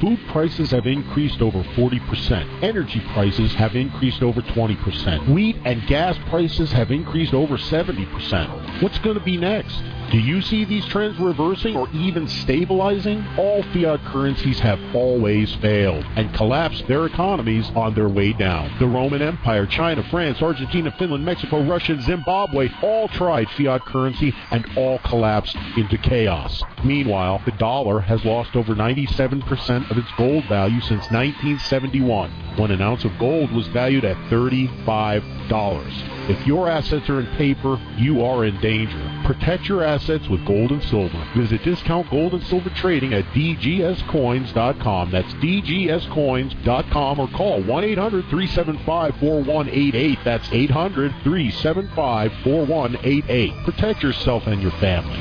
Food prices have increased over 40%. Energy prices have increased over 20%. Wheat and gas prices have increased over 70%. What's going to be next? Do you see these trends reversing or even stabilizing? All fiat currencies have always failed and collapsed their economies on their way down. The Roman Empire, China, France, Argentina, Finland, Mexico, Russia, and Zimbabwe all tried fiat currency and all collapsed into chaos. Meanwhile, the dollar has lost over 97% of its gold value since 1971, when an ounce of gold was valued at $35. If your assets are in paper, you are in danger. Protect your assets with gold and silver. Visit Discount Gold and Silver Trading at dgscoins.com. That's dgscoins.com, or call 1-800-375-4188. That's 800-375-4188. Protect yourself and your family.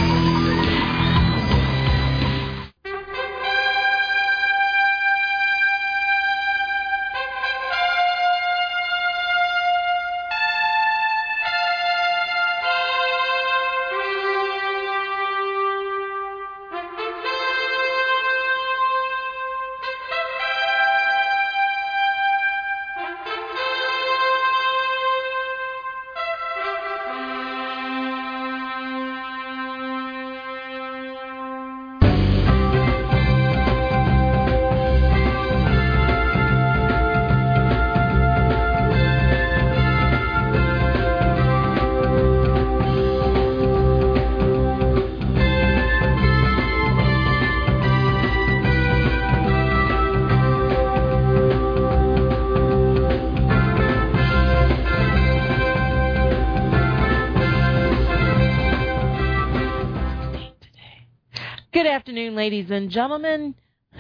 Ladies and gentlemen,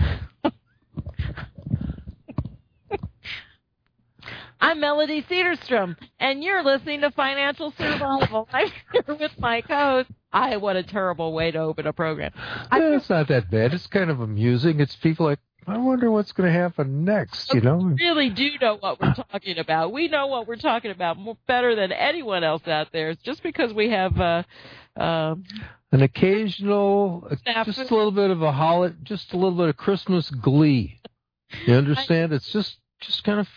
I'm Melody Cedarstrom, and you're listening to Financial Survival. I'm here with my host. What a terrible way to open a program. It's not that bad. It's kind of amusing. It's people like, I wonder what's going to happen next, you know? We really do know what we're talking about. We know what we're talking about better than anyone else out there. It's just because we have an occasional, just a little bit of a holiday, just a little bit of Christmas glee. You understand? It's just kind of,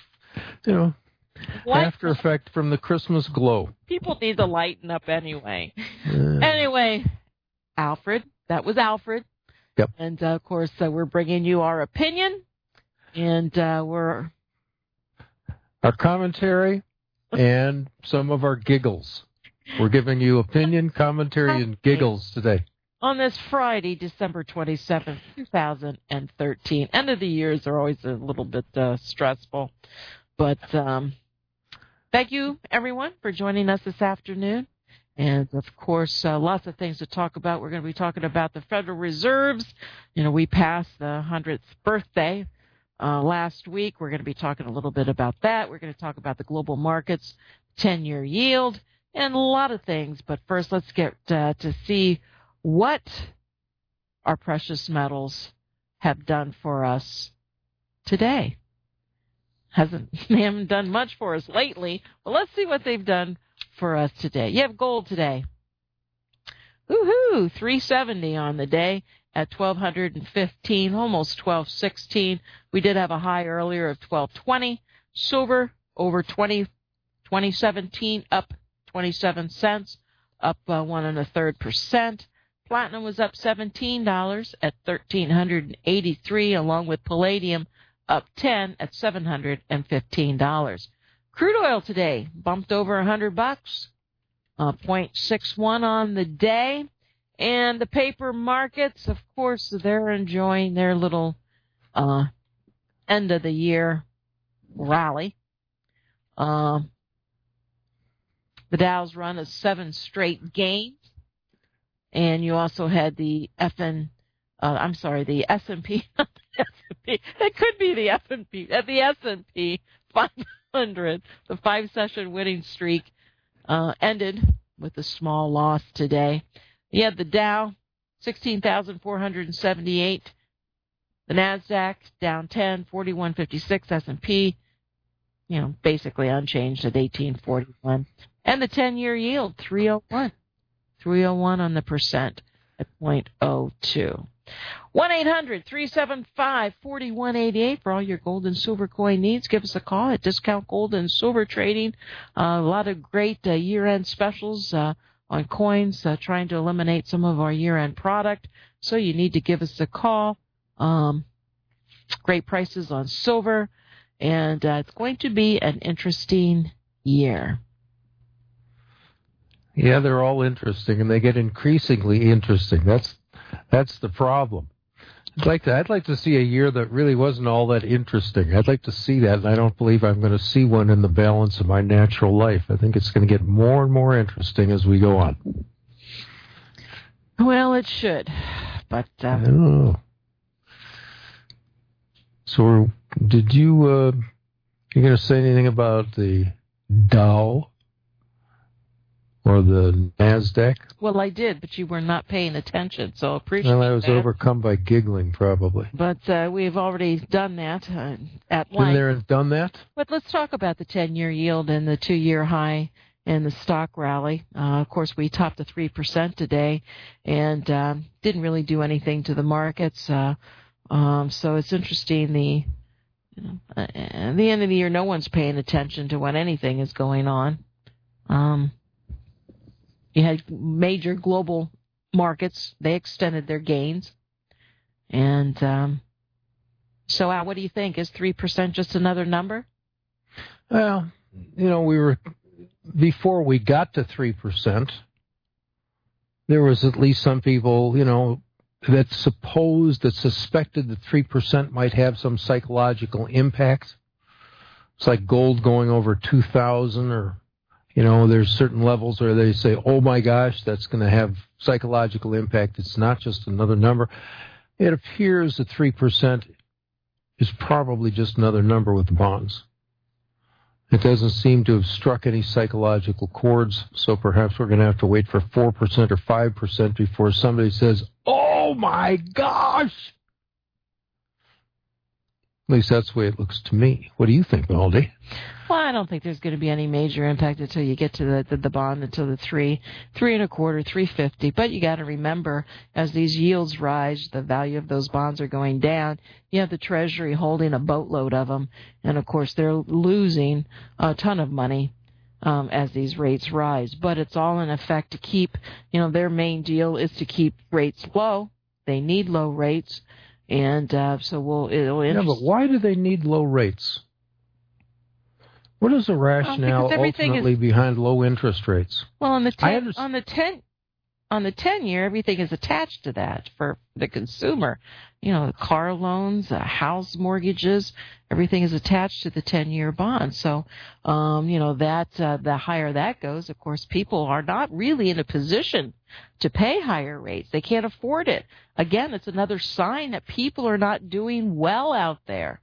after effect from the Christmas glow. People need to lighten up anyway. Anyway, Alfred, that was Alfred. Yep. And, of course, we're bringing you our opinion, and our commentary, and some of our giggles. We're giving you opinion, commentary, and giggles today. On this Friday, December 27th, 2013. End of the years are always a little bit stressful. But thank you, everyone, for joining us this afternoon. And, of course, lots of things to talk about. We're going to be talking about the Federal Reserves. We passed the 100th birthday last week. We're going to be talking a little bit about that. We're going to talk about the global markets, 10-year yield, and a lot of things. But first, let's get to see what our precious metals have done for us today. They haven't done much for us lately, but let's see what they've done for us today. You have gold today. Woohoo! $370 on the day at $1,215, almost $1,216. We did have a high earlier of $1,220. Silver over 2017, up 27 cents, up 1.33%. Platinum was up $17 at $1,383, along with palladium up 10 at $715. Crude oil today bumped over $100, 0.61 on the day. And the paper markets, of course, they're enjoying their little end of the year rally. The Dow's run of 7 straight gains. And you also had the S&P. It could be the S&P. The S&P 500, the 5-session winning streak, ended with a small loss today. You had the Dow, 16,478. The NASDAQ down 10, 41.56. S&P, basically unchanged at 18.41. And the 10-year yield, 301. 301 on the percent at 0.02. 1-800-375-4188 for all your gold and silver coin needs. Give us a call at Discount Gold and Silver Trading. A lot of great year-end specials on coins, trying to eliminate some of our year-end product. So you need to give us a call. Great prices on silver. And it's going to be an interesting year. Yeah, they're all interesting, and they get increasingly interesting. That's the problem. I'd like to see a year that really wasn't all that interesting. I'd like to see that, and I don't believe I'm going to see one in the balance of my natural life. I think it's going to get more and more interesting as we go on. Well, it should, but I don't know. So, did you going to say anything about the Dow or the NASDAQ? Well, I did, but you were not paying attention, so I appreciate that. Well, I was overcome by giggling, probably. But we've already done that at length. Been there and done that? But let's talk about the 10-year yield and the 2-year high in the stock rally. Of course, we topped the 3% today and didn't really do anything to the markets. So it's interesting. At the end of the year, no one's paying attention to when anything is going on. You had major global markets. They extended their gains. And so, Al, what do you think? Is 3% just another number? Well, before we got to 3%, there was at least some people, that suspected that 3% might have some psychological impact. It's like gold going over 2,000 or, there's certain levels where they say, oh my gosh, that's going to have psychological impact. It's not just another number. It appears that 3% is probably just another number with the bonds. It doesn't seem to have struck any psychological chords, so perhaps we're going to have to wait for 4% or 5% before somebody says, oh my gosh! At least that's the way it looks to me. What do you think, Baldy? Well, I don't think there's going to be any major impact until you get to the bond, until the 3.25, 3.50. But you got to remember, as these yields rise, the value of those bonds are going down. You have the Treasury holding a boatload of them, and of course they're losing a ton of money as these rates rise. But it's all in effect to keep, their main deal is to keep rates low. They need low rates, and so it'll. Yeah, but why do they need low rates? What is the rationale ultimately behind low interest rates? Well, on the 10-year, everything is attached to that for the consumer. Car loans, house mortgages, everything is attached to the 10-year bond. So, the higher that goes, of course, people are not really in a position to pay higher rates. They can't afford it. Again, it's another sign that people are not doing well out there.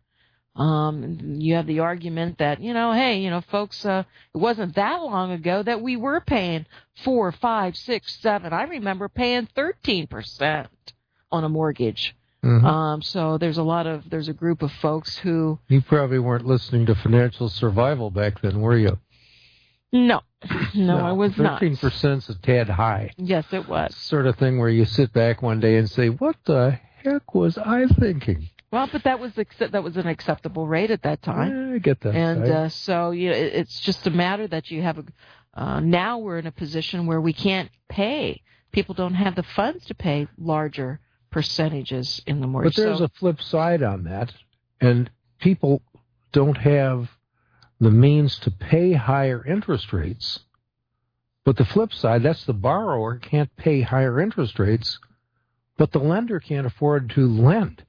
You have the argument that, folks, it wasn't that long ago that we were paying 4, 5, 6, 7. I remember paying 13% on a mortgage. Mm-hmm. So there's a group of folks who... You probably weren't listening to Financial Survival back then, were you? No, I was 13% not. 13%'s a tad high. Yes, it was. Sort of thing where you sit back one day and say, what the heck was I thinking? Well, but that was an acceptable rate at that time. Yeah, I get that. And so it's just a matter that you have now we're in a position where we can't pay. People don't have the funds to pay larger percentages in the mortgage. But there's a flip side on that, and people don't have the means to pay higher interest rates. But the flip side, that's the borrower can't pay higher interest rates, but the lender can't afford to lend.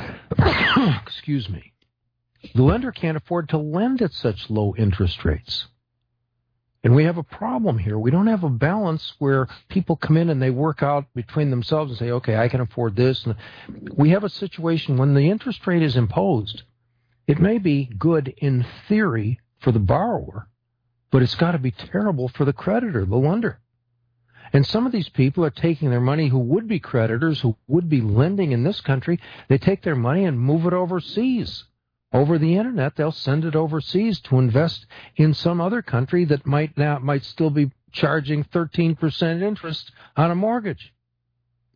Excuse me. The lender can't afford to lend at such low interest rates. And we have a problem here. We don't have a balance where people come in and they work out between themselves and say, okay, I can afford this. And we have a situation when the interest rate is imposed. It may be good in theory for the borrower, but it's got to be terrible for the creditor, the lender. And some of these people are taking their money who would be creditors, who would be lending in this country. They take their money and move it overseas. Over the internet, they'll send it overseas to invest in some other country that might still be charging 13% interest on a mortgage.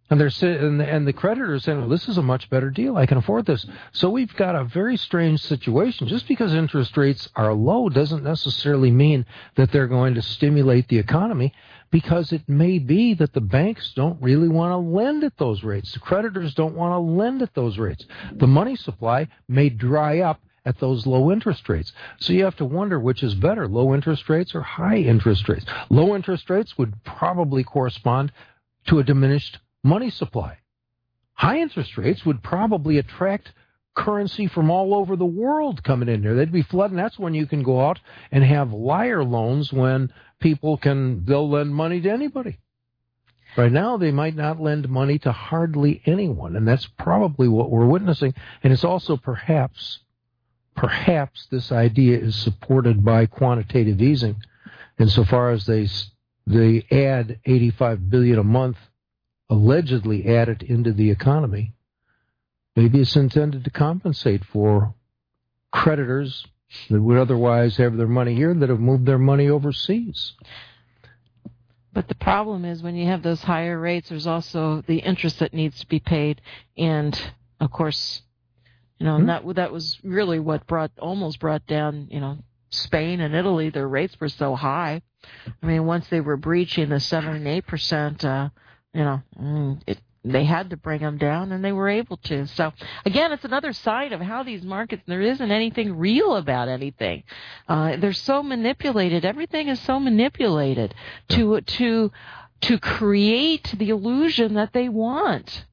And and the creditors saying, well, this is a much better deal. I can afford this. So we've got a very strange situation. Just because interest rates are low doesn't necessarily mean that they're going to stimulate the economy, because it may be that the banks don't really want to lend at those rates. The creditors don't want to lend at those rates. The money supply may dry up at those low interest rates. So you have to wonder which is better, low interest rates or high interest rates. Low interest rates would probably correspond to a diminished money supply. High interest rates would probably attract currency from all over the world coming in there. They'd be flooding. That's when you can go out and have liar loans, when they'll lend money to anybody. Right now, they might not lend money to hardly anyone, and that's probably what we're witnessing. And it's also perhaps this idea is supported by quantitative easing, insofar as they add $85 billion a month, allegedly added into the economy. Maybe it's intended to compensate for creditors that would otherwise have their money here that have moved their money overseas. But the problem is, when you have those higher rates, there's also the interest that needs to be paid, and of course, and that was really what almost brought down, Spain and Italy. Their rates were so high. I mean, once they were breaching the 7 and 8%, they had to bring them down, and they were able to. So, again, it's another sign of how these markets, there isn't anything real about anything. They're so manipulated. Everything is so manipulated to create the illusion that they want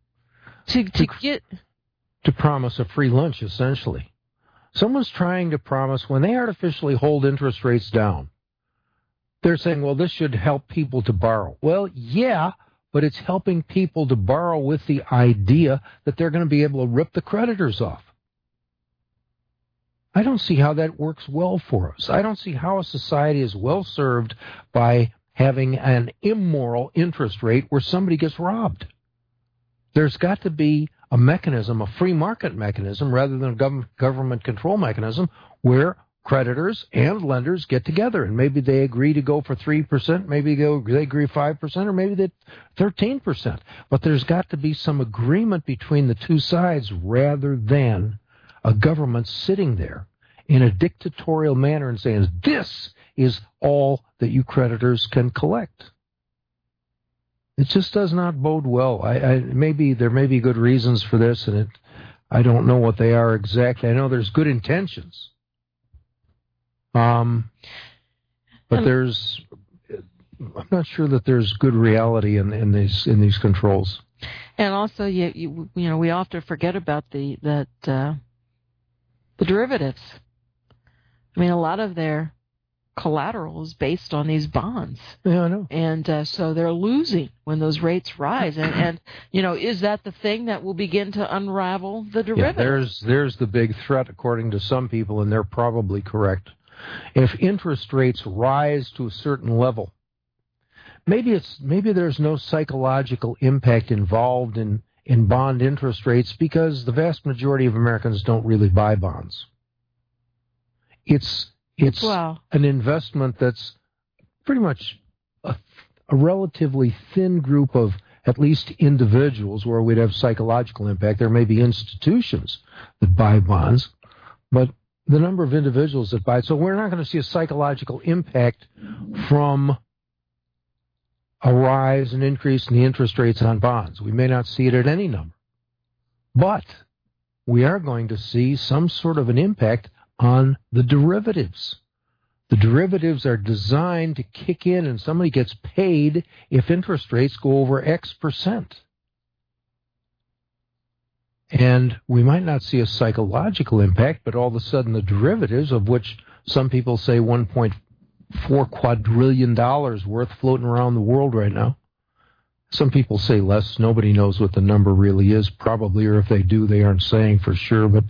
to promise a free lunch, essentially. Someone's trying to promise, when they artificially hold interest rates down, they're saying, well, this should help people to borrow. Well, yeah, but it's helping people to borrow with the idea that they're going to be able to rip the creditors off. I don't see how that works well for us. I don't see how a society is well served by having an immoral interest rate where somebody gets robbed. There's got to be a mechanism, a free market mechanism, rather than a government control mechanism, where creditors and lenders get together, and maybe they agree to go for 3%, maybe they agree 5%, or maybe they 13%. But there's got to be some agreement between the two sides, rather than a government sitting there in a dictatorial manner and saying, this is all that you creditors can collect. It just does not bode well. Maybe there may be good reasons for this, and I don't know what they are exactly. I know there's good intentions. But I'm not sure that there's good reality in these controls. And also, we often forget about the derivatives. I mean, a lot of their collateral is based on these bonds. Yeah, I know. And so they're losing when those rates rise. And is that the thing that will begin to unravel the derivatives? Yeah, there's the big threat, according to some people, and they're probably correct. If interest rates rise to a certain level, maybe there's no psychological impact involved in bond interest rates, because the vast majority of Americans don't really buy bonds. It's an investment that's pretty much a relatively thin group of at least individuals where we'd have psychological impact. There may be institutions that buy bonds, but the number of individuals that buy it. So we're not going to see a psychological impact from a rise and increase in the interest rates on bonds. We may not see it at any number. But we are going to see some sort of an impact on the derivatives. The derivatives are designed to kick in, and somebody gets paid if interest rates go over X percent. And we might not see a psychological impact, but all of a sudden the derivatives, of which some people say $1.4 quadrillion worth floating around the world right now. Some people say less. Nobody knows what the number really is, probably, or if they do, they aren't saying for sure. But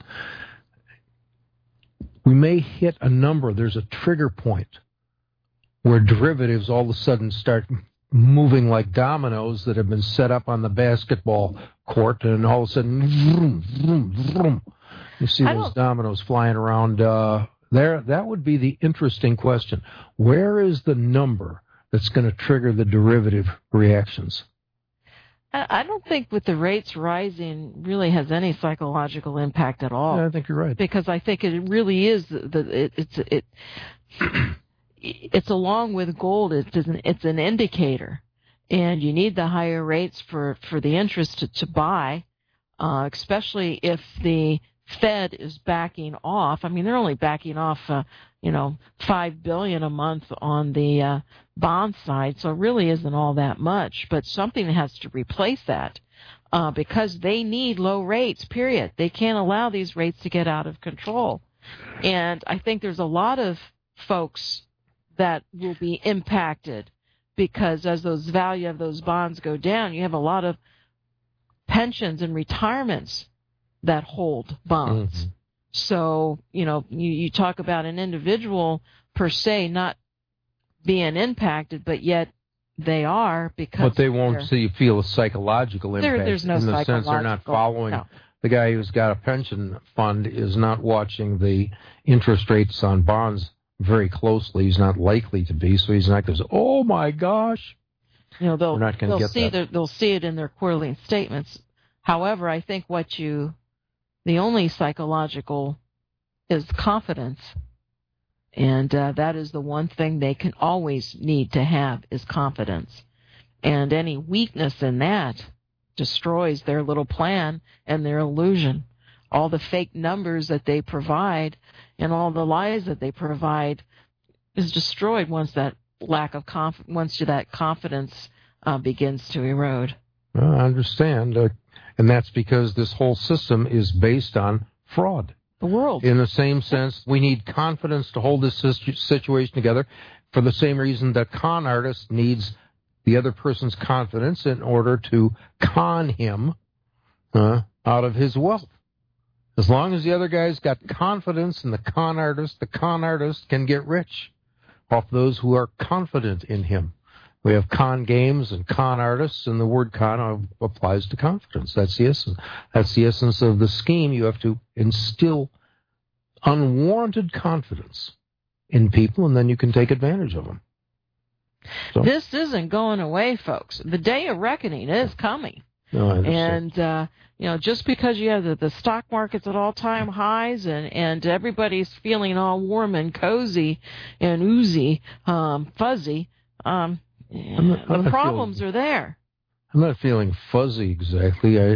we may hit a number. There's a trigger point where derivatives all of a sudden start moving like dominoes that have been set up on the basketball court, and all of a sudden, vroom, vroom, vroom. You see those dominoes flying around there. That would be the interesting question. Where is the number that's going to trigger the derivative reactions? I don't think with the rates rising really has any psychological impact at all. Yeah, I think you're right. Because I think it really is it's along with gold. It's an indicator, and you need the higher rates for the interest to buy, especially if the Fed is backing off. I mean, they're only backing off, $5 billion a month on the bond side, so it really isn't all that much. But something has to replace that because they need low rates, period. They can't allow these rates to get out of control. And I think there's a lot of folks that will be impacted because as those value of those bonds go down, you have a lot of pensions and retirements that hold bonds. Mm-hmm. So, you talk about an individual per se not being impacted, but yet they are because. But they won't feel a psychological impact. There's no in the psychological. sense they're not following. No. The guy who's got a pension fund is not watching the interest rates on bonds very closely. He's not likely to be, so he's not going to say, "Oh my gosh." They'll see it in their quarterly statements. However, I think the only psychological is confidence. And that is the one thing they can always need to have is confidence. And any weakness in that destroys their little plan and their illusion. All the fake numbers that they provide and all the lies that they provide is destroyed once that confidence begins to erode. Well, I understand. And that's because this whole system is based on fraud. The world. In the same sense, we need confidence to hold this situation together for the same reason that con artist needs the other person's confidence in order to con him out of his wealth. As long as the other guy's got confidence in the con artist can get rich off those who are confident in him. We have con games and con artists, and the word con applies to confidence. That's the essence. That's the essence of the scheme. You have to instill unwarranted confidence in people, and then you can take advantage of them. So, this isn't going away, folks. The day of reckoning is coming. No, I understand. And, just because you have the stock market's at all-time highs and everybody's feeling all warm and cozy and oozy, fuzzy, the problems are there. I'm not feeling fuzzy exactly.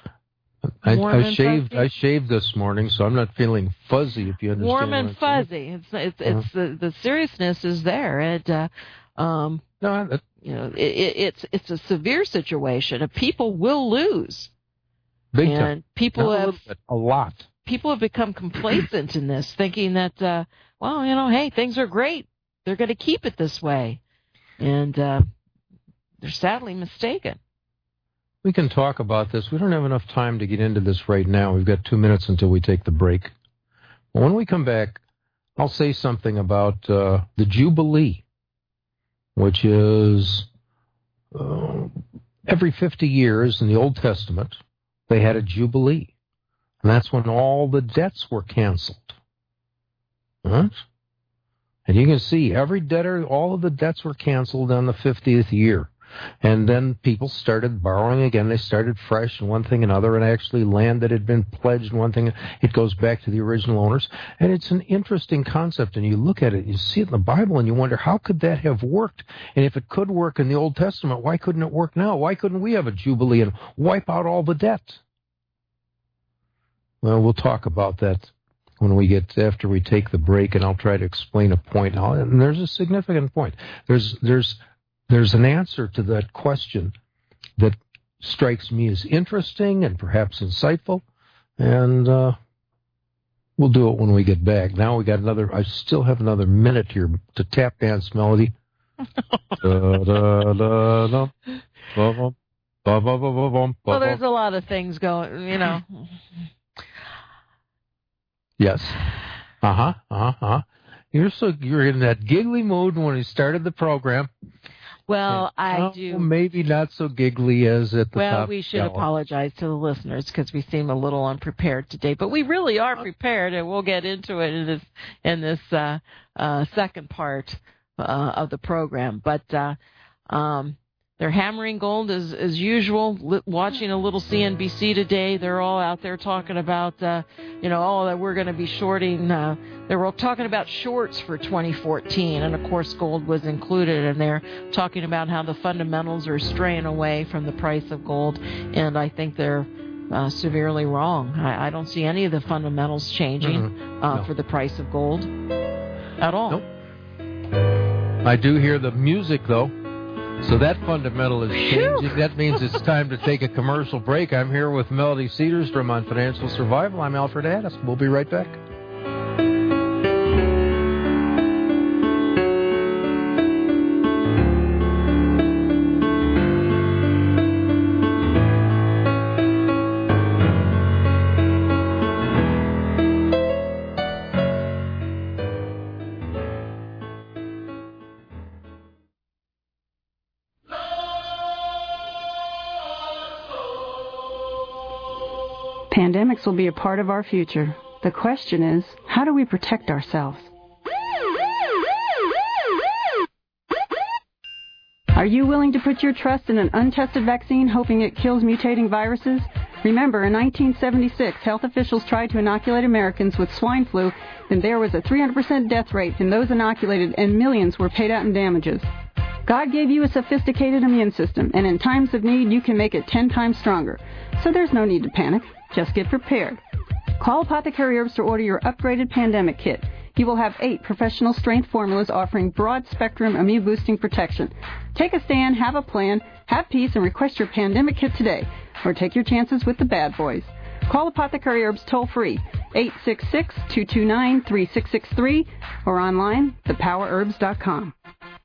I shaved this morning, so I'm not feeling fuzzy. If you understand. Warm and fuzzy. It's the seriousness is there, and it's a severe situation. People will lose. Big and time. People have a lot. People have become complacent in this, thinking that hey, things are great. They're going to keep it this way. And they're sadly mistaken. We can talk about this. We don't have enough time to get into this right now. We've got 2 minutes until we take the break. Well, when we come back, I'll say something about the Jubilee, which is every 50 years in the Old Testament, they had a Jubilee. And that's when all the debts were canceled. Right? And you can see every debtor, all of the debts were canceled on the 50th year. And then people started borrowing again. They started fresh and one thing and another, and actually land that had been pledged and one thing, it goes back to the original owners. And it's an interesting concept, and you look at it, you see it in the Bible, and you wonder, how could that have worked? And if it could work in the Old Testament, why couldn't it work now? Why couldn't we have a Jubilee and wipe out all the debt? Well, we'll talk about that after we take the break, and I'll try to explain a point. And there's a significant point. There's an answer to that question that strikes me as interesting and perhaps insightful, and we'll do it when we get back. Now I still have another minute here to tap dance melody. Well, there's a lot of things going, Yes. You're in that giggly mood when we started the program. Well, I do. Maybe not so giggly as at the top. Well, we should apologize to the listeners because we seem a little unprepared today, but we really are prepared, and we'll get into it in this second part of the program. But They're hammering gold as usual. Watching a little CNBC today, they're all out there talking about, that we're going to be shorting. They were all talking about shorts for 2014, and of course gold was included. And they're talking about how the fundamentals are straying away from the price of gold, and I think they're severely wrong. I don't see any of the fundamentals changing for the price of gold at all. Nope. I do hear the music, though. So that fundamental is changing. Phew. That means it's time to take a commercial break. I'm here with Melody Cedarstrom on Financial Survival. I'm Alfred Addis. We'll be right back. Pandemics will be a part of our future. The question is, how do we protect ourselves? Are you willing to put your trust in an untested vaccine, hoping it kills mutating viruses? Remember, in 1976, health officials tried to inoculate Americans with swine flu, and there was a 300% death rate in those inoculated, and millions were paid out in damages. God gave you a sophisticated immune system, and in times of need, you can make it 10 times stronger. So there's no need to panic. Just get prepared. Call Apothecary Herbs to order your upgraded pandemic kit. You will have 8 professional strength formulas offering broad-spectrum immune-boosting protection. Take a stand, have a plan, have peace, and request your pandemic kit today. Or take your chances with the bad boys. Call Apothecary Herbs toll-free, 866-229-3663, or online, thepowerherbs.com.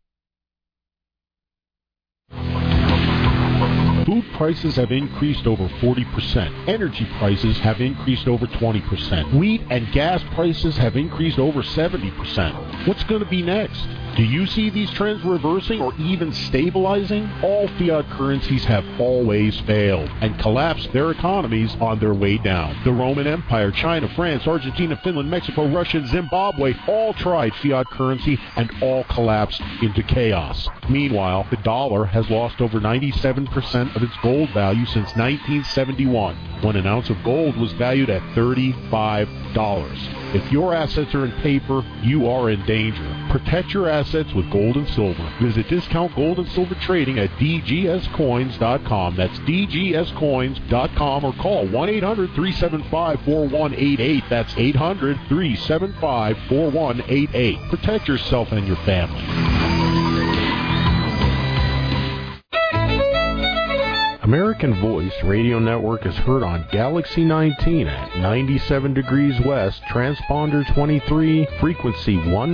Food prices have increased over 40%. Energy prices have increased over 20%. Wheat and gas prices have increased over 70%. What's going to be next? Do you see these trends reversing or even stabilizing? All fiat currencies have always failed and collapsed their economies on their way down. The Roman Empire, China, France, Argentina, Finland, Mexico, Russia, and Zimbabwe all tried fiat currency and all collapsed into chaos. Meanwhile, the dollar has lost over 97% of its gold value since 1971, when an ounce of gold was valued at $35. If your assets are in paper, you are in danger. Protect your assets with gold and silver. Visit Discount Gold and Silver Trading at dgscoins.com. That's dgscoins.com, or call 1-800-375-4188. That's 800-375-4188. Protect yourself and your family. American Voice Radio Network is heard on Galaxy 19 at 97 degrees west, transponder 23, frequency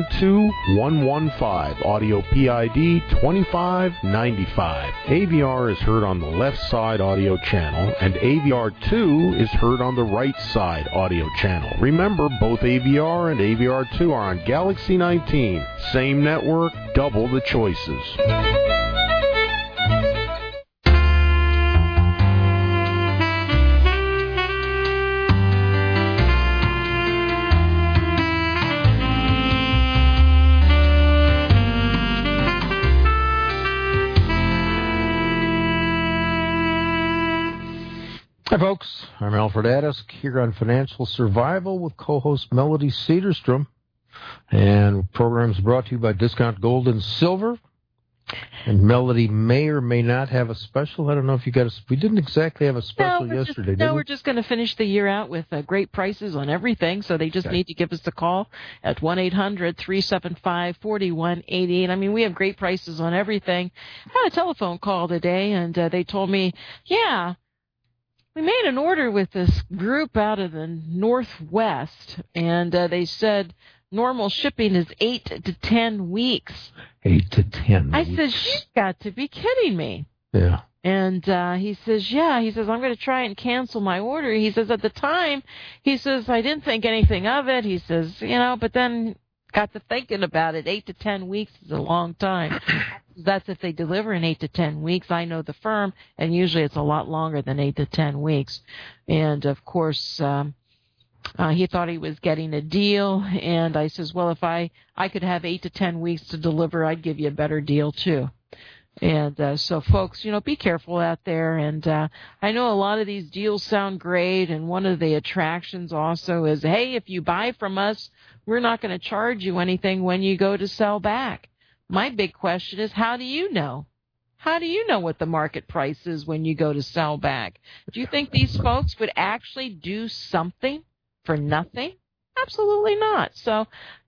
12115, audio PID 2595. AVR is heard on the left side audio channel, and AVR 2 is heard on the right side audio channel. Remember, both AVR and AVR 2 are on Galaxy 19. Same network, double the choices. Hi, folks. I'm Alfred Addis here on Financial Survival with co-host Melody Cedarstrom. And the program is brought to you by Discount Gold and Silver. And Melody may or may not have a special. I don't know if you got we didn't exactly have a special yesterday, did we? No, we're just going to finish the year out with great prices on everything. So they just need to give us a call at 1-800-375-4188. I mean, we have great prices on everything. I had a telephone call today, and they told me, we made an order with this group out of the Northwest, and they said normal shipping is 8 to 10 weeks. 8 to 10 weeks. I said, you've got to be kidding me. Yeah. And he says, He says, I'm going to try and cancel my order. He says, at the time, he says, I didn't think anything of it. He says, but then got to thinking about it. 8 to 10 weeks is a long time. That's if they deliver in 8 to 10 weeks. I know the firm, and usually it's a lot longer than 8 to 10 weeks. And, of course, he thought he was getting a deal. And I says, well, if I could have 8 to 10 weeks to deliver, I'd give you a better deal, too. And so, folks, be careful out there. And I know a lot of these deals sound great, and one of the attractions also is, hey, if you buy from us, we're not going to charge you anything when you go to sell back. My big question is, how do you know? How do you know what the market price is when you go to sell back? Do you think these folks would actually do something for nothing? Absolutely not. So,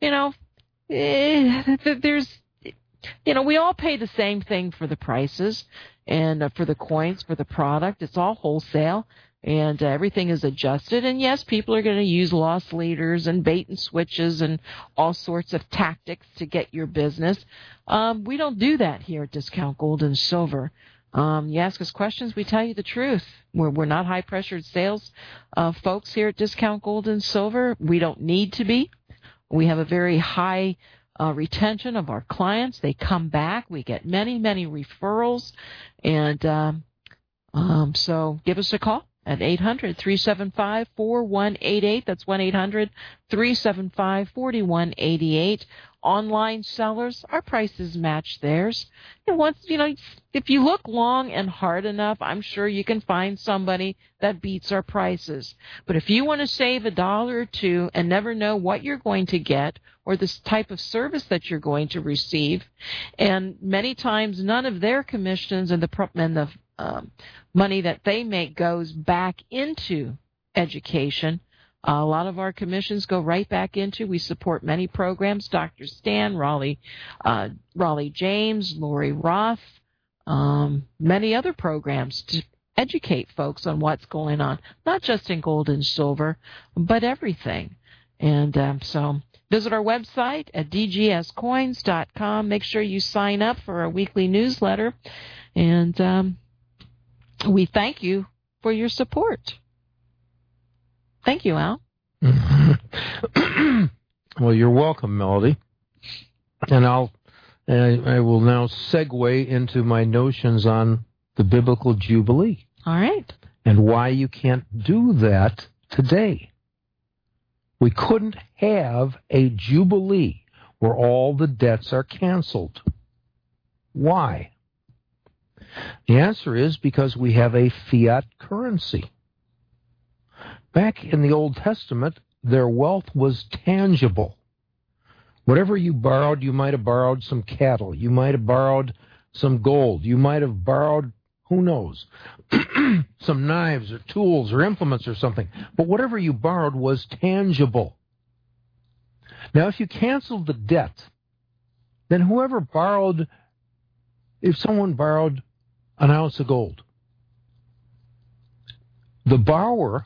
there's... we all pay the same thing for the prices and for the coins, for the product. It's all wholesale, and everything is adjusted. And, yes, people are going to use loss leaders and bait and switches and all sorts of tactics to get your business. We don't do that here at Discount Gold and Silver. You ask us questions, we tell you the truth. We're not high-pressured sales folks here at Discount Gold and Silver. We don't need to be. We have a very high retention of our clients. They come back. We get many, many referrals. And so give us a call at 800-375-4188. That's 1-800-375-4188. Online sellers, our prices match theirs. And if you look long and hard enough, I'm sure you can find somebody that beats our prices. But if you want to save $1 or $2 and never know what you're going to get or this type of service that you're going to receive, and many times none of their commissions and the money that they make goes back into education. A lot of our commissions go right back into. We support many programs: Dr. Stan, Raleigh James, Lori Roth, many other programs to educate folks on what's going on, not just in gold and silver, but everything. And so visit our website at dgscoins.com. Make sure you sign up for our weekly newsletter. And we thank you for your support. Thank you, Al. Well, you're welcome, Melody. And I will now segue into my notions on the biblical Jubilee. All right. And why you can't do that today. We couldn't have a Jubilee where all the debts are canceled. Why? The answer is because we have a fiat currency. Back in the Old Testament, their wealth was tangible. Whatever you borrowed, you might have borrowed some cattle. You might have borrowed some gold. You might have borrowed, who knows, some knives or tools or implements or something. But whatever you borrowed was tangible. Now, if you canceled the debt, then if someone borrowed an ounce of gold, the borrower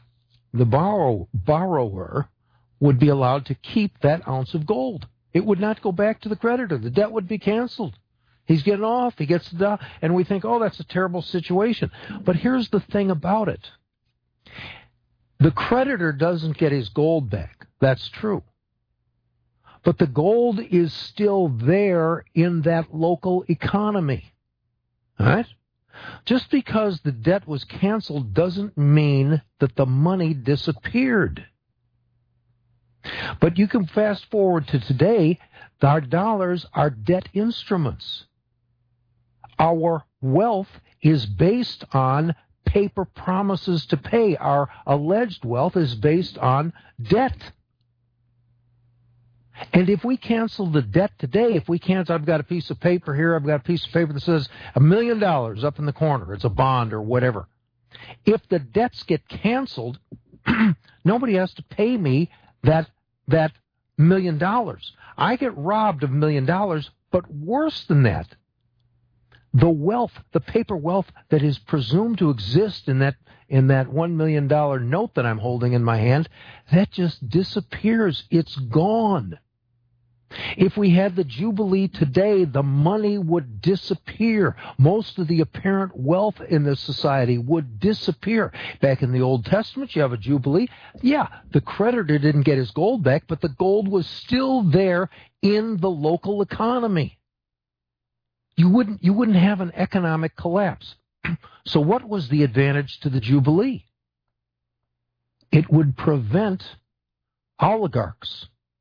would be allowed to keep that ounce of gold. It would not go back to the creditor. The debt would be canceled. He's getting off. He gets the debt. And we think, oh, that's a terrible situation. But here's the thing about it. The creditor doesn't get his gold back. That's true. But the gold is still there in that local economy. All right? Just because the debt was canceled doesn't mean that the money disappeared. But you can fast forward to today. Our dollars are debt instruments. Our wealth is based on paper promises to pay. Our alleged wealth is based on debt. And if we cancel the debt today, I've got a piece of paper here, I've got a piece of paper that says $1 million up in the corner. It's a bond or whatever. If the debts get canceled, nobody has to pay me that $1 million. I get robbed of $1 million, but worse than that, the wealth, the paper wealth that is presumed to exist in that $1 million note that I'm holding in my hand, that just disappears. It's gone. If we had the Jubilee today, the money would disappear. Most of the apparent wealth in this society would disappear. Back in the Old Testament, you have a Jubilee. Yeah, the creditor didn't get his gold back, but the gold was still there in the local economy. You wouldn't have an economic collapse. So what was the advantage to the Jubilee? It would prevent oligarchs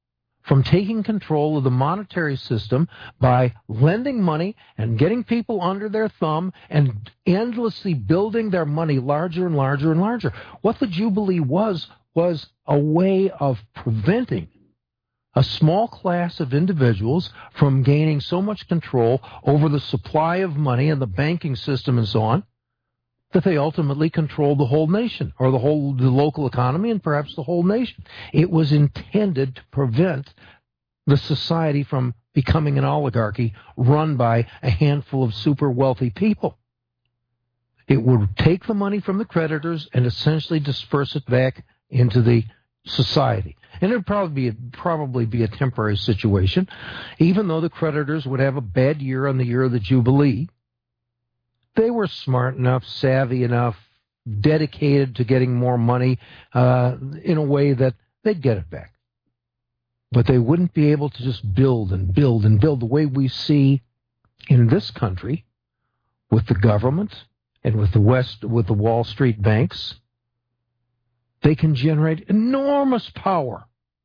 from taking control of the monetary system by lending money and getting people under their thumb and endlessly building their money larger and larger and larger. What the Jubilee was a way of preventing a small class of individuals from gaining so much control over the supply of money and the banking system and so on, that they ultimately controlled the whole nation, or the local economy, and perhaps the whole nation. It was intended to prevent the society from becoming an oligarchy run by a handful of super wealthy people. It would take the money from the creditors and essentially disperse it back into the society. And it would probably be a temporary situation, even though the creditors would have a bad year on the year of the Jubilee. They were smart enough, savvy enough, dedicated to getting more money in a way that they'd get it back. But they wouldn't be able to just build and build and build the way we see in this country with the government and with the Wall Street banks. They can generate enormous power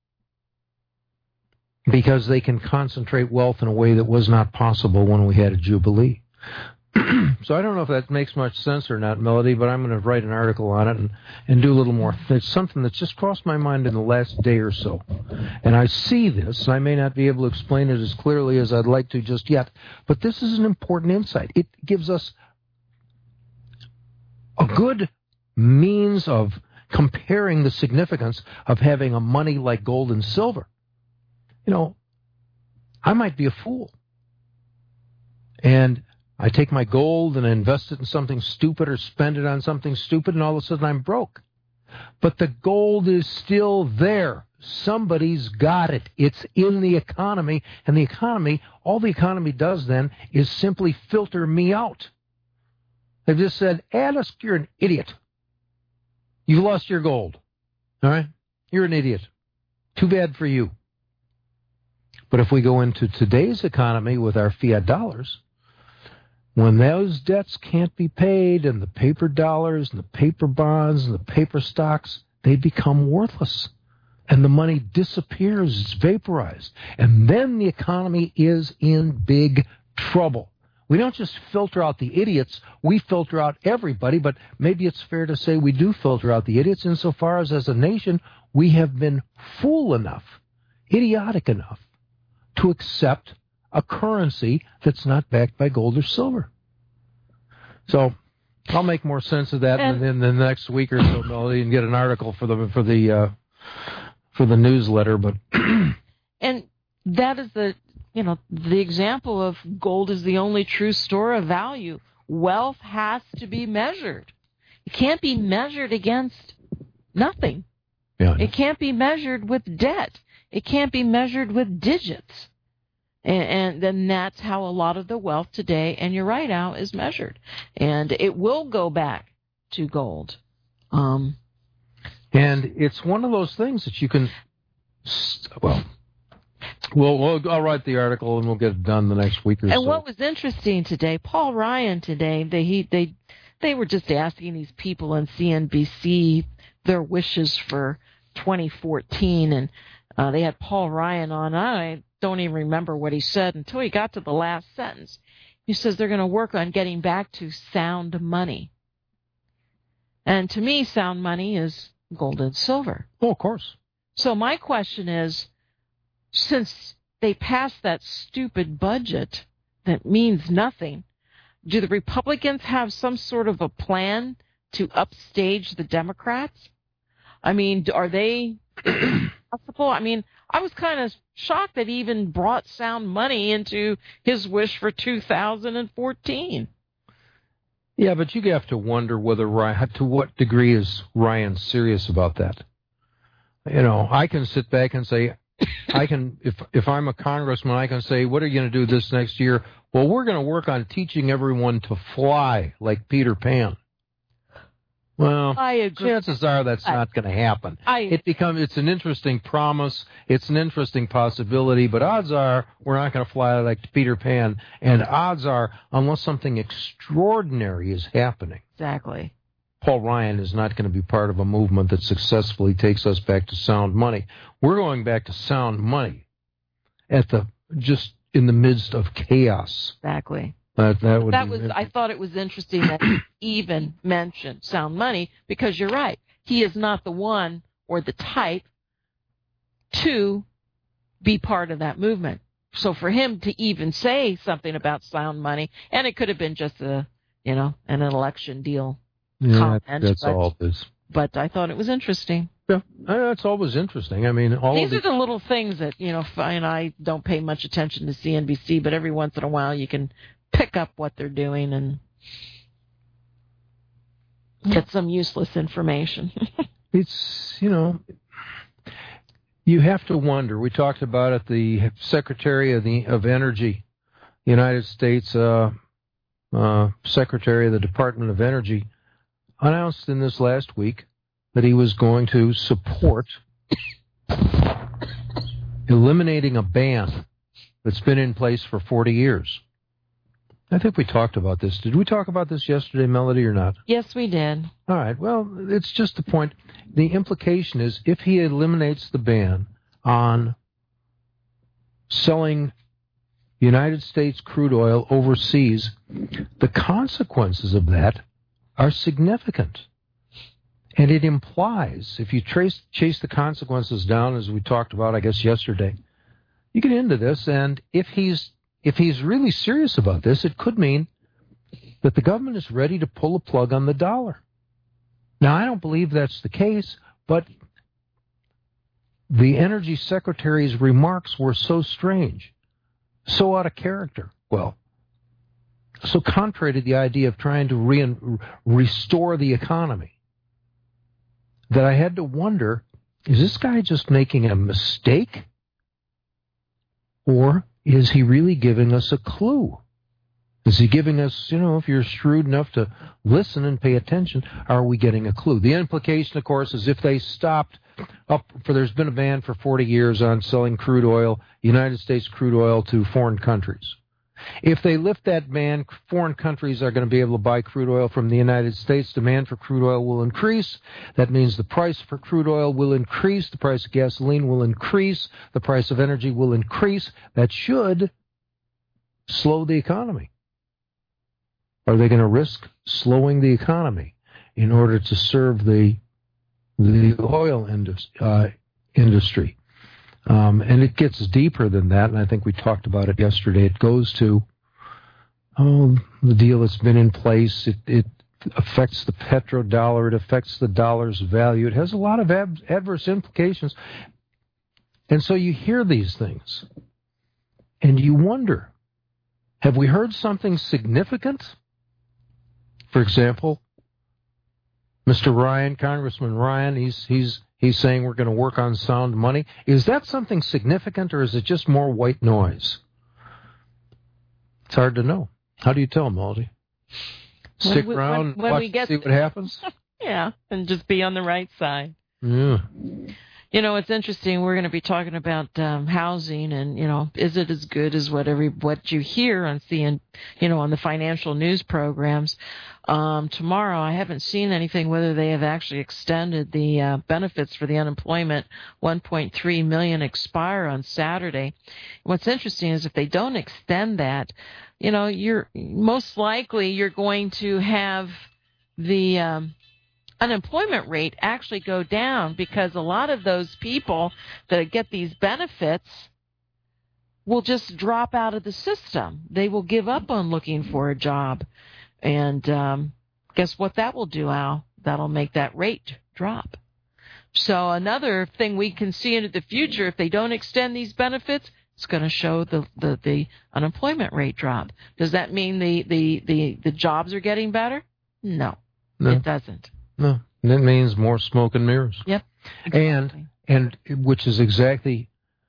because they can concentrate wealth in a way that was not possible when we had a Jubilee. So I don't know if that makes much sense or not, Melody, but I'm going to write an article on it and do a little more. It's something that's just crossed my mind in the last day or so. And I see this, and I may not be able to explain it as clearly as I'd like to just yet, but this is an important insight. It gives us a good means of comparing the significance of having a money like gold and silver. You know, I might be a fool. And I take my gold and I invest it in something stupid or spend it on something stupid, and all of a sudden I'm broke. But the gold is still there. Somebody's got it. It's in the economy, and the economy, all the economy does then is simply filter me out. They've just said, Alice, you're an idiot. You've lost your gold. All right? You're an idiot. Too bad for you. But if we go into today's economy with our fiat dollars, when those debts can't be paid, and the paper dollars and the paper bonds and the paper stocks, they become worthless. And the money disappears, it's vaporized. And then the economy is in big trouble. We don't just filter out the idiots, we filter out everybody, but maybe it's fair to say we do filter out the idiots insofar as a nation, we have been fool enough, idiotic enough, to accept a currency that's not backed by gold or silver. So I'll make more sense of that in the next week or so, Melody, and get an article for the newsletter. But and that is the example of gold is the only true store of value. Wealth has to be measured. It can't be measured against nothing. Yeah. It can't be measured with debt. It can't be measured with digits. And then that's how a lot of the wealth today, and you're right, Al, is measured. And it will go back to gold. And it's one of those things that you can, I'll write the article and we'll get it done the next week or so. And what was interesting today, Paul Ryan today, they were just asking these people on CNBC their wishes for 2014, and they had Paul Ryan on. I don't even remember what he said until he got to the last sentence. He says they're going to work on getting back to sound money. And to me, sound money is gold and silver. Oh, of course. So my question is, since they passed that stupid budget that means nothing, do the Republicans have some sort of a plan to upstage the Democrats? I mean, are they possible? I mean, I was kind of shocked that he even brought sound money into his wish for 2014. Yeah, but you have to wonder to what degree is Ryan serious about that? You know, I can sit back and say, if I'm a congressman, I can say, what are you going to do this next year? Well, we're going to work on teaching everyone to fly like Peter Pan. Well, I agree. Chances are that's not going to happen. It's an interesting promise. It's an interesting possibility, but odds are we're not going to fly like Peter Pan. And odds are, unless something extraordinary is happening, exactly, Paul Ryan is not going to be part of a movement that successfully takes us back to sound money. We're going back to sound money just in the midst of chaos. Exactly. I thought it was interesting that he even mentioned sound money, because you're right. He is not the one or the type to be part of that movement. So for him to even say something about sound money, and it could have been just an election deal comment. That's all it is. But I thought it was interesting. Yeah, that's always interesting. I mean, these are the little things that, and I don't pay much attention to CNBC, but every once in a while you can pick up what they're doing and get some useless information. It's, you have to wonder. We talked about it, the Secretary of Energy, United States Secretary of the Department of Energy, announced in this last week that he was going to support eliminating a ban that's been in place for 40 years. I think we talked about this. Did we talk about this yesterday, Melody, or not? Yes, we did. All right. Well, it's just the point. The implication is if he eliminates the ban on selling United States crude oil overseas, the consequences of that are significant. And it implies, if you chase the consequences down, as we talked about, I guess, yesterday, you get into this, and if he's really serious about this, it could mean that the government is ready to pull a plug on the dollar. Now, I don't believe that's the case, but the Energy Secretary's remarks were so strange, so out of character. Well, so contrary to the idea of trying to restore the economy, that I had to wonder, is this guy just making a mistake? Or is he really giving us a clue? Is he giving us, if you're shrewd enough to listen and pay attention, are we getting a clue? The implication, of course, is if they stopped there's been a ban for 40 years on selling crude oil, United States crude oil, to foreign countries. If they lift that ban, foreign countries are going to be able to buy crude oil from the United States. Demand for crude oil will increase. That means the price for crude oil will increase. The price of gasoline will increase. The price of energy will increase. That should slow the economy. Are they going to risk slowing the economy in order to serve the oil industry? And it gets deeper than that, and I think we talked about it yesterday. It goes to the deal that's been in place. It affects the petrodollar. It affects the dollar's value. It has a lot of adverse implications. And so you hear these things, and you wonder, have we heard something significant? For example, Mr. Ryan, Congressman Ryan, he's saying we're going to work on sound money. Is that something significant, or is it just more white noise? It's hard to know. How do you tell, Maldi? Stick around, watch see what happens? Yeah, and just be on the right side. Yeah. It's interesting. We're going to be talking about housing, and is it as good as what you hear on on the financial news programs? Tomorrow, I haven't seen anything whether they have actually extended the benefits for the unemployment. 1.3 million expire on Saturday. What's interesting is if they don't extend that, you're most likely going to have the unemployment rate actually go down, because a lot of those people that get these benefits will just drop out of the system. They will give up on looking for a job. And guess what that will do, Al? That'll make that rate drop. So another thing we can see into the future, if they don't extend these benefits, it's going to show the unemployment rate drop. Does that mean the jobs are getting better? No, it doesn't. No, that means more smoke and mirrors. Yep. Exactly. And which is exactly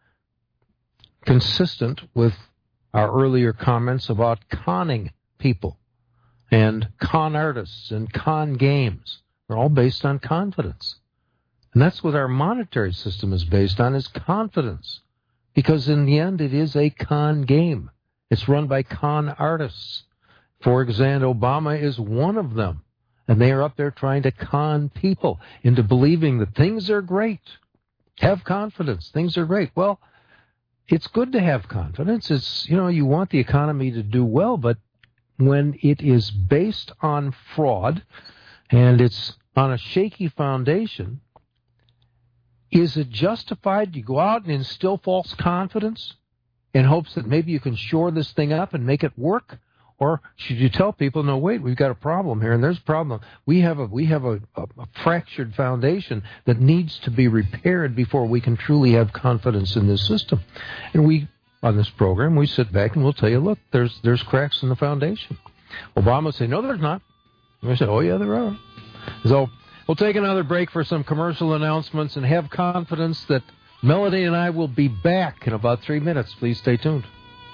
consistent with our earlier comments about conning people and con artists and con games. They're all based on confidence. And that's what our monetary system is based on, is confidence. Because in the end, it is a con game. It's run by con artists. For example, Obama is one of them. And they are up there trying to con people into believing that things are great. Have confidence. Things are great. Well, it's good to have confidence. It's, you want the economy to do well, but when it is based on fraud and it's on a shaky foundation, is it justified to go out and instill false confidence in hopes that maybe you can shore this thing up and make it work? Or should you tell people, no, wait, we've got a problem here, and there's a problem. We have a fractured foundation that needs to be repaired before we can truly have confidence in this system. And we, on this program, we sit back and we'll tell you, look, there's cracks in the foundation. Obama will say, no, there's not. And we say, oh, yeah, there are. So we'll take another break for some commercial announcements and have confidence that Melody and I will be back in about 3 minutes. Please stay tuned.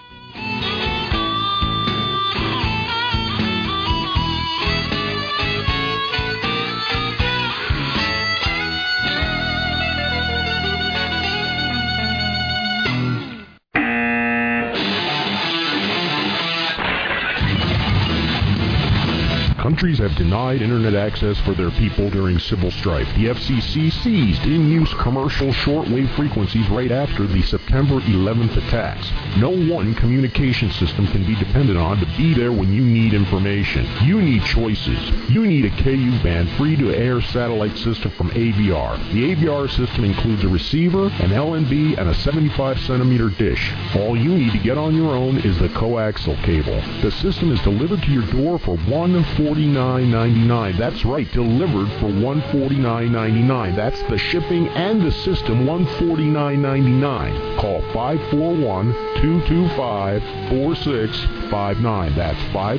Countries have denied internet access for their people during civil strife. The FCC seized in-use commercial shortwave frequencies right after the September 11th attacks. No one communication system can be depended on to be there when you need information. You need choices. You need a KU-band free-to-air satellite system from AVR. The AVR system includes a receiver, an LNB, and a 75-centimeter dish. All you need to get on your own is the coaxial cable. The system is delivered to your door for $149.99. That's right, delivered for $149.99. That's the shipping and the system, $149.99. Call 541-225-4659. That's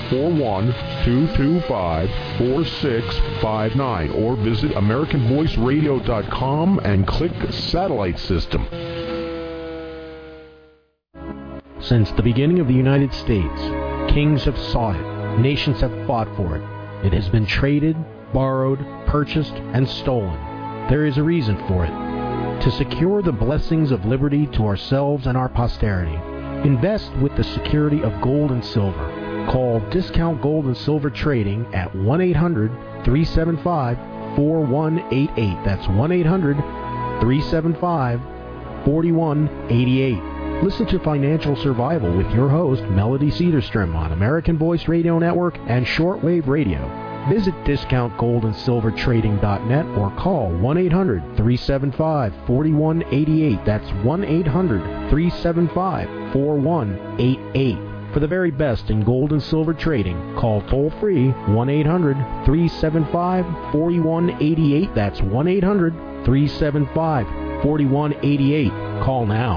541-225-4659. Or visit AmericanVoiceRadio.com and click Satellite System. Since the beginning of the United States, kings have sought it. Nations have fought for it. It has been traded, borrowed, purchased, and stolen. There is a reason for it. To secure the blessings of liberty to ourselves and our posterity, invest with the security of gold and silver. Call Discount Gold and Silver Trading at 1-800-375-4188. That's 1-800-375-4188. Listen to Financial Survival with your host, Melody Cedarstrom, on American Voice Radio Network and Shortwave Radio. Visit DiscountGoldandSilverTrading.net or call 1-800-375-4188. That's 1-800-375-4188. For the very best in gold and silver trading, call toll-free 1-800-375-4188. That's 1-800-375-4188. Call now.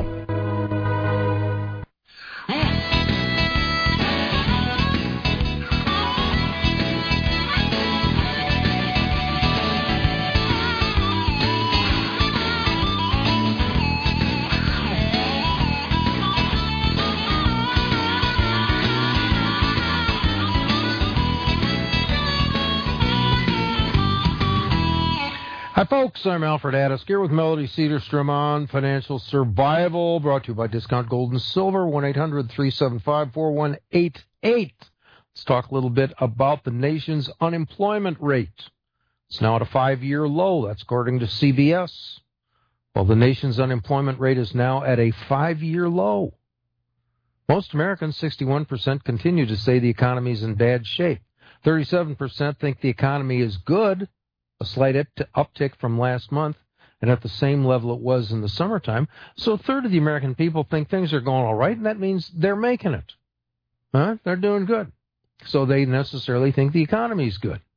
Hi, folks. I'm Alfred Addis here with Melody Cedarstrom on Financial Survival, brought to you by Discount Gold and Silver, 1-800-375-4188. Let's talk a little bit about the nation's unemployment rate. It's now at a 5-year low. That's according to CBS. Well, the nation's unemployment rate is now at a 5-year low. Most Americans, 61%, continue to say the economy is in bad shape. 37% think the economy is good, a slight uptick from last month, and at the same level it was in the summertime. So a third of the American people think things are going all right, and that means they're making it. They're doing good. So they necessarily think the economy is good.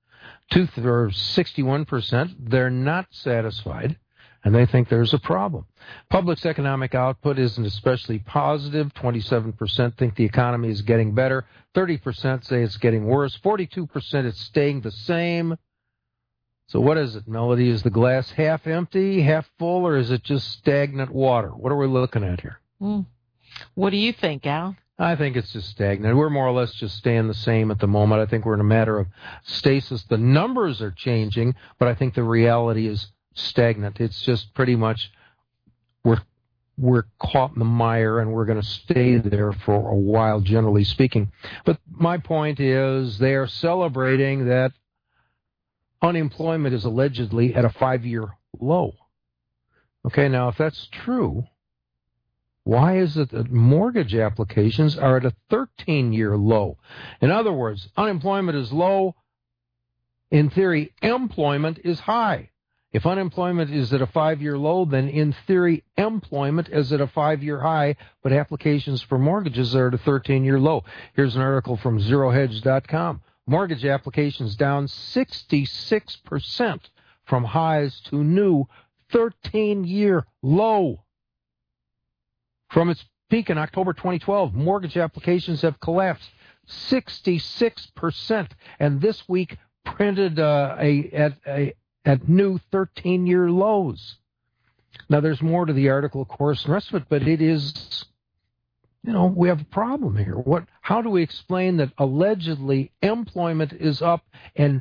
61%, they're not satisfied, and they think there's a problem. Public's economic output isn't especially positive. 27% think the economy is getting better. 30% say it's getting worse. 42% it's staying the same. So what is it, Melody? Is the glass half empty, half full, or is it just stagnant water? What are we looking at here? What do you think, Al? I think it's just stagnant. We're more or less just staying the same at the moment. I think we're in a matter of stasis. The numbers are changing, but I think the reality is stagnant. It's just pretty much we're caught in the mire, and we're going to stay there for a while, generally speaking. But my point is they are celebrating that unemployment is allegedly at a 5-year low. Okay, now if that's true, Why is it that mortgage applications are at a 13-year low? In other words, unemployment is low. In theory, employment is high. If unemployment is at a 5-year low, then in theory, employment is at a 5-year high, but applications for mortgages are at a 13-year low. Here's an article from ZeroHedge.com. Mortgage applications down 66% from highs to new 13-year low. From its peak in October 2012, mortgage applications have collapsed 66%, and this week printed at new 13-year lows. Now, there's more to the article, of course, and the rest of it, but it is, we have a problem here. How do we explain that allegedly employment is up and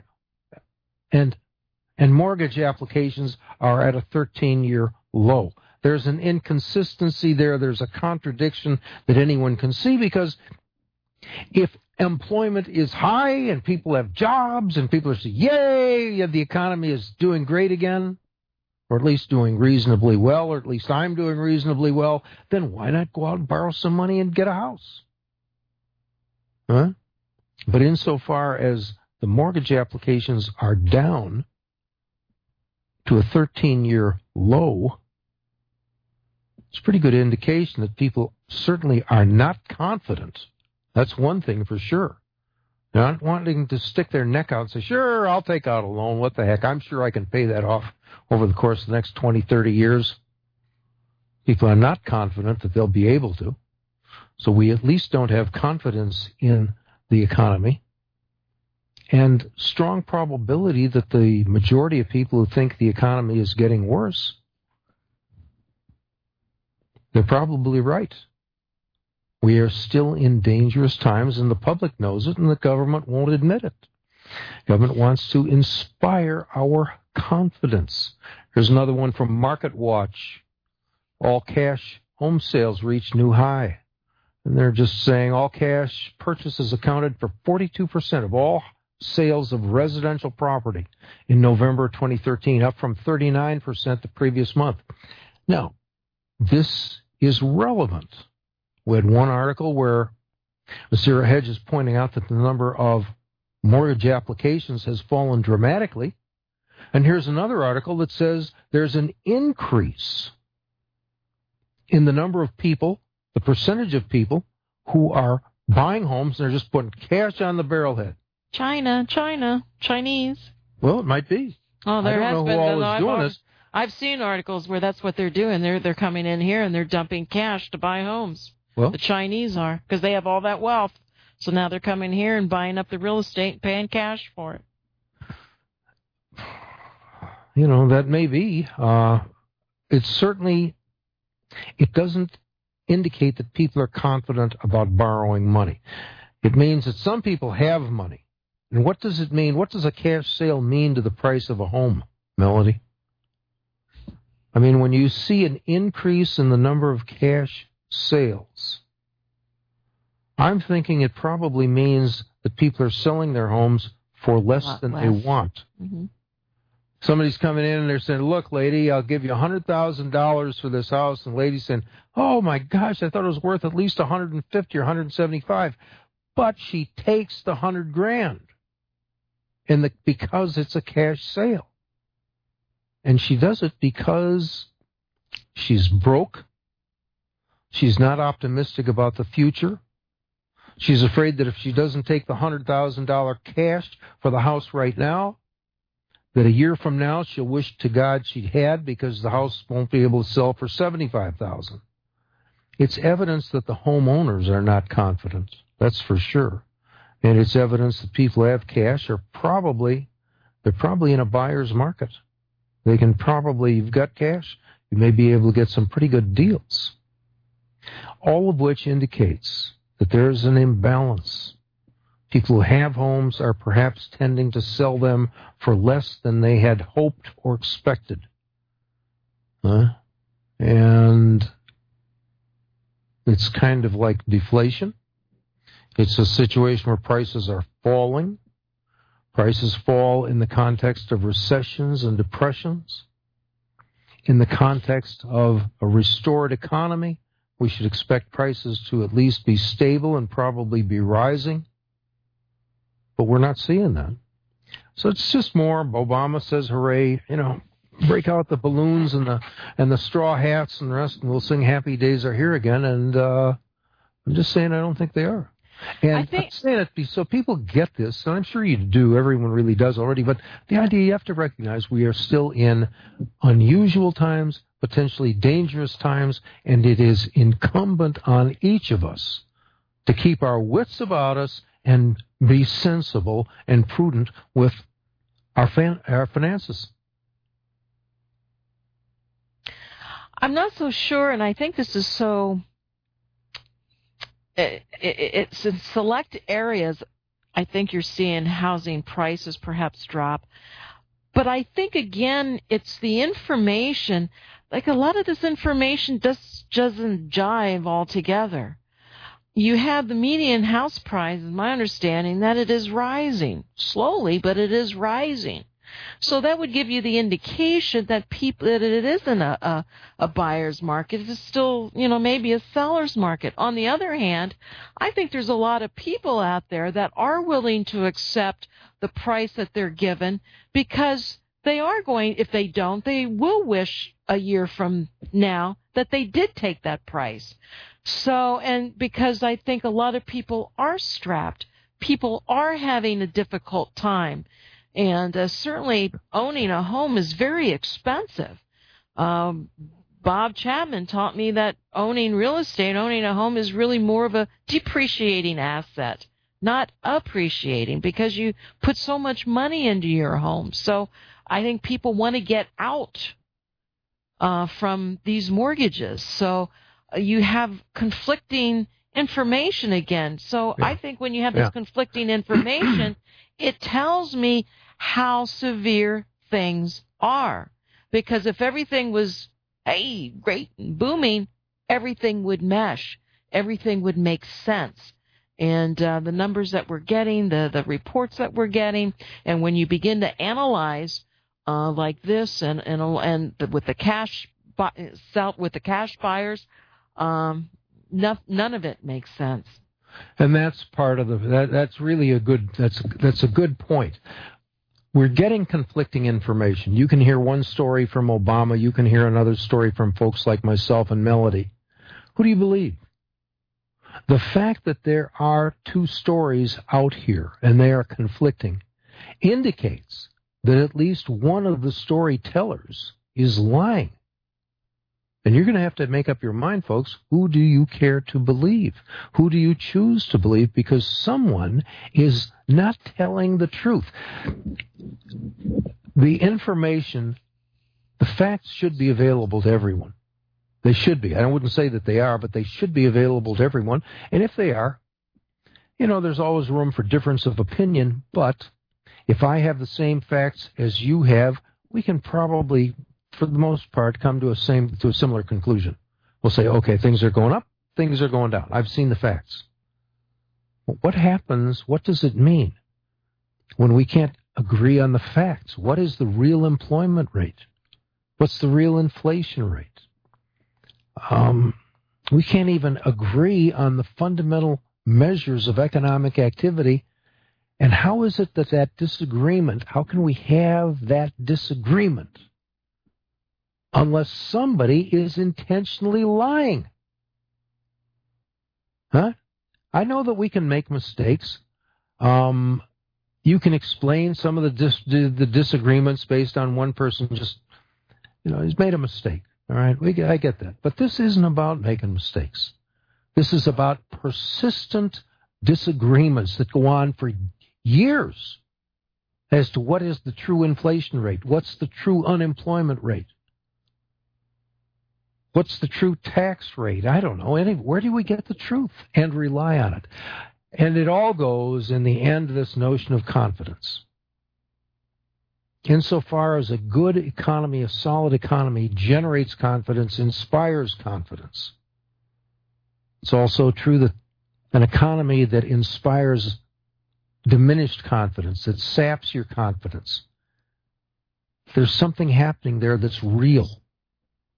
mortgage applications are at a 13-year low? There's an inconsistency there. There's a contradiction that anyone can see, because if employment is high and people have jobs and people are saying, yay, the economy is doing great again, or at least doing reasonably well, or at least I'm doing reasonably well, then why not go out and borrow some money and get a house? Huh? But insofar as the mortgage applications are down to a 13-year low, it's a pretty good indication that people certainly are not confident. That's one thing for sure. They're not wanting to stick their neck out and say, sure, I'll take out a loan. What the heck? I'm sure I can pay that off over the course of the next 20, 30 years. People are not confident that they'll be able to. So we at least don't have confidence in the economy, and strong probability that the majority of people who think the economy is getting worse, they're probably right. We are still in dangerous times, and the public knows it, and the government won't admit it. Government wants to inspire our confidence. Here's another one from Market Watch. All cash home sales reach new high. And they're just saying all cash purchases accounted for 42% of all sales of residential property in November 2013, up from 39% the previous month. Now, this is relevant. We had one article where Zero Hedge is pointing out that the number of mortgage applications has fallen dramatically. And here's another article that says there's an increase in the number of people, the percentage of people who are buying homes and they're just putting cash on the barrelhead. Chinese. Well, it might be. Oh, there I has don't been. know who all is doing this. I've seen articles where that's what they're doing. They're coming in here and they're dumping cash to buy homes. Well, the Chinese are, because they have all that wealth. So now they're coming here and buying up the real estate and paying cash for it. That may be. It doesn't indicate that people are confident about borrowing money. It means that some people have money. And what does it mean? What does a cash sale mean to the price of a home, Melody? I mean, when you see an increase in the number of cash sales, I'm thinking it probably means that people are selling their homes for less than they want. Mm-hmm. Somebody's coming in and they're saying, look, lady, I'll give you $100,000 for this house. And the lady's saying, oh, my gosh, I thought it was worth at least $150 or $175. But she takes the $100,000 because it's a cash sale. And she does it because she's broke. She's not optimistic about the future. She's afraid that if she doesn't take the $100,000 cash for the house right now, that a year from now she'll wish to God she'd had, because the house won't be able to sell for $75,000. It's evidence that the homeowners are not confident. That's for sure. And it's evidence that people who have cash they're probably in a buyer's market. They can probably, you've got cash, you may be able to get some pretty good deals. All of which indicates that there's an imbalance. People who have homes are perhaps tending to sell them for less than they had hoped or expected. And it's kind of like deflation. It's a situation where prices are falling. Prices fall in the context of recessions and depressions. In the context of a restored economy, We should expect prices to at least be stable and probably be rising. But we're not seeing that. So it's just more, Obama says hooray, break out the balloons and the straw hats and the rest, and we'll sing Happy Days Are Here Again. And I'm just saying I don't think they are. And I'm saying it so people get this, and I'm sure you do, everyone really does already, but the idea you have to recognize we are still in unusual times, potentially dangerous times, and it is incumbent on each of us to keep our wits about us and be sensible and prudent with our finances. I'm not so sure, and I think this is so... It's in select areas, I think you're seeing housing prices perhaps drop. But I think, again, it's the information. Like a lot of this information just doesn't jive altogether. You have the median house price, in my understanding, that it is rising. Slowly, but it is rising. So that would give you the indication that that it isn't a buyer's market. It's still, maybe a seller's market. On the other hand, I think there's a lot of people out there that are willing to accept the price that they're given because they are going, if they don't, they will wish a year from now that they did take that price. So, and because I think a lot of people are strapped, people are having a difficult time. And certainly owning a home is very expensive. Bob Chapman taught me that owning real estate, owning a home is really more of a depreciating asset, not appreciating, because you put so much money into your home. So I think people want to get out from these mortgages. So you have conflicting information again. So I think when you have this conflicting information, it tells me how severe things are. Because if everything was, hey, great and booming, everything would mesh. Everything would make sense. And the numbers that we're getting, the reports that we're getting, and when you begin to analyze like this and with the cash buyers, none of it makes sense. And that's part of that's really a good point. We're getting conflicting information. You can hear one story from Obama, you can hear another story from folks like myself and Melody. Who do you believe? The fact that there are two stories out here and they are conflicting indicates that at least one of the storytellers is lying. And you're going to have to make up your mind, folks, who do you care to believe? Who do you choose to believe? Because someone is not telling the truth. The information, the facts should be available to everyone. They should be. I wouldn't say that they are, but they should be available to everyone. And if they are, there's always room for difference of opinion. But if I have the same facts as you have, we can probably, for the most part, come to a similar conclusion. We'll say, okay, things are going up, things are going down. I've seen the facts. What happens? What does it mean when we can't agree on the facts? What is the real employment rate? What's the real inflation rate? We can't even agree on the fundamental measures of economic activity. And how is it that disagreement, how can we have that disagreement unless somebody is intentionally lying? Huh? I know that we can make mistakes. You can explain some of the disagreements based on one person just, he's made a mistake. All right, I get that. But this isn't about making mistakes. This is about persistent disagreements that go on for years as to what is the true inflation rate, what's the true unemployment rate, what's the true tax rate. I don't know. Where do we get the truth and rely on it? And it all goes in the end to this notion of confidence. Insofar as a good economy, a solid economy, generates confidence, inspires confidence. It's also true that an economy that inspires diminished confidence, that saps your confidence, there's something happening there that's real.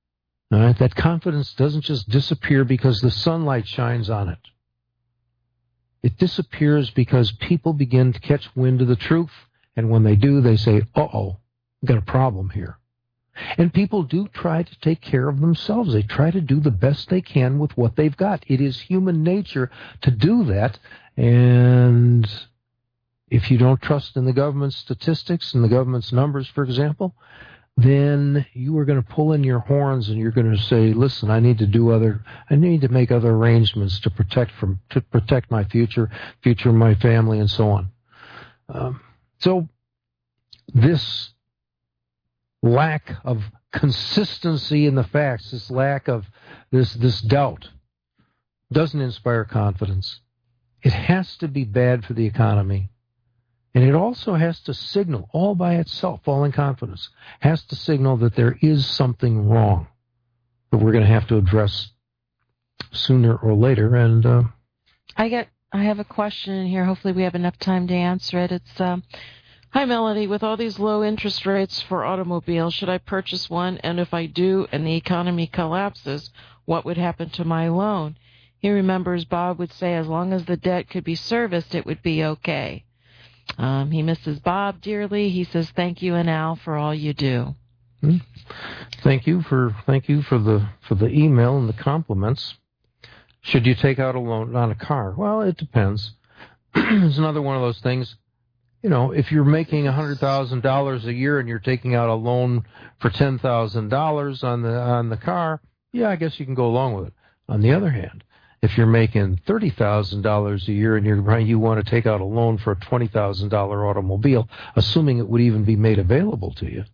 All right? That confidence doesn't just disappear because the sunlight shines on it. It disappears because people begin to catch wind of the truth, and when they do, they say, uh-oh, we've got a problem here. And people do try to take care of themselves. They try to do the best they can with what they've got. It is human nature to do that, and if you don't trust in the government's statistics and the government's numbers, for example, then you are going to pull in your horns and you're going to say, listen, I need to make other arrangements to protect my future of my family, and so on. So this lack of consistency in the facts, this lack of this doubt, doesn't inspire confidence. It has to be bad for the economy. And it also has to signal, all by itself, falling confidence, has to signal that there is something wrong that we're going to have to address sooner or later. And I have a question in here. Hopefully we have enough time to answer it. It's, hi, Melody. With all these low interest rates for automobiles, should I purchase one? And if I do and the economy collapses, what would happen to my loan? He remembers Bob would say as long as the debt could be serviced, it would be okay. He misses Bob dearly. He says, thank you and Al for all you do. Thank you for the email and the compliments. Should you take out a loan on a car? Well, it depends. It's another one of those things. You know, if you're making $100,000 a year and you're taking out a loan for $10,000 on the car, yeah, I guess you can go along with it. On the other hand, if you're making $30,000 a year and you want to take out a loan for a $20,000 automobile, assuming it would even be made available to you,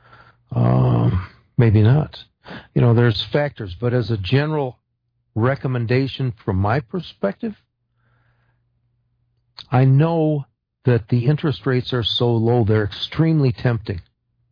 maybe not. You know, there's factors, but as a general recommendation from my perspective, I know that the interest rates are so low, they're extremely tempting.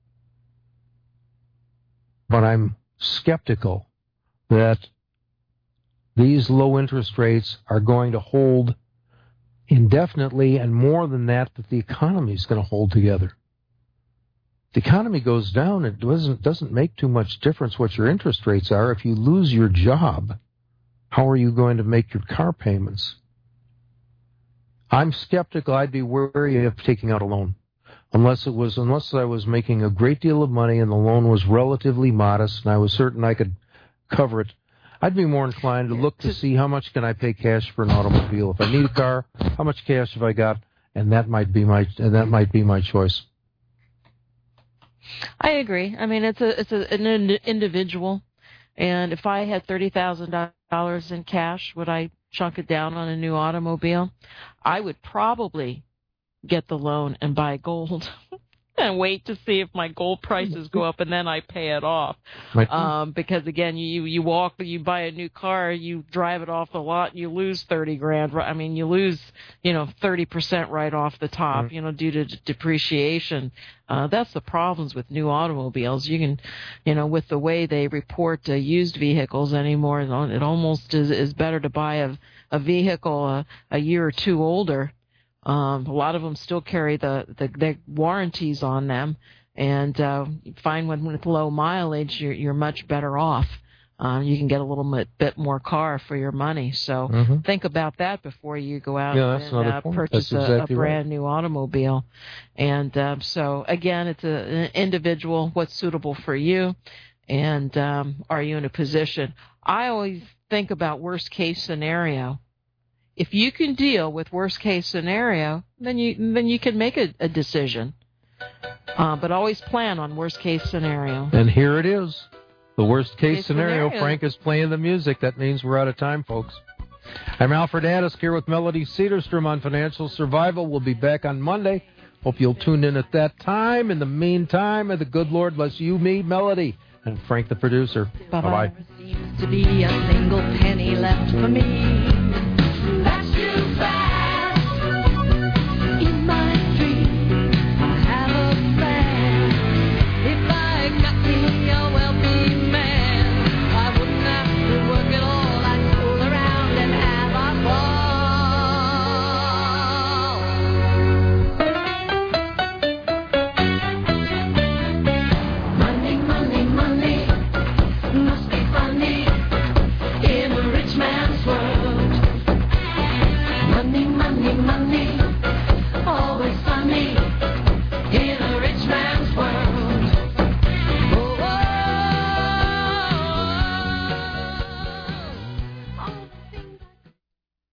But I'm skeptical that these low interest rates are going to hold indefinitely, and more than that the economy is going to hold together. The economy goes down, it doesn't make too much difference what your interest rates are. If you lose your job, how are you going to make your car payments? I'm skeptical. I'd be wary of taking out a loan. Unless I was making a great deal of money and the loan was relatively modest and I was certain I could cover it, I'd be more inclined to look to see how much can I pay cash for an automobile. If I need a car, how much cash have I got? And that might be my choice. I agree. I mean, it's an individual, and if I had $30,000 in cash, would I chunk it down on a new automobile? I would probably get the loan and buy gold and wait to see if my gold prices go up, and then I pay it off. Because again, you buy a new car, you drive it off the lot, you lose $30,000. I mean, you lose 30% right off the top, due to depreciation. That's the problems with new automobiles. You can, with the way they report used vehicles anymore, it almost is better to buy a vehicle a year or two older. A lot of them still carry the warranties on them, and you find with low mileage, you're much better off. You can get a little bit more car for your money. So think about that before you go out and purchase a brand new automobile. And so again, it's an individual. What's suitable for you, and are you in a position? I always think about worst case scenario. If you can deal with worst case scenario, then you can make a decision. But always plan on worst case scenario. And here it is. The worst case scenario. Frank is playing the music. That means we're out of time, folks. I'm Alfred Addis here with Melody Cedarstrom on Financial Survival. We'll be back on Monday. Hope you'll tune in at that time. In the meantime, may the good Lord bless you, me, Melody, and Frank the producer. Bye-bye. There seems to be a single penny left for me.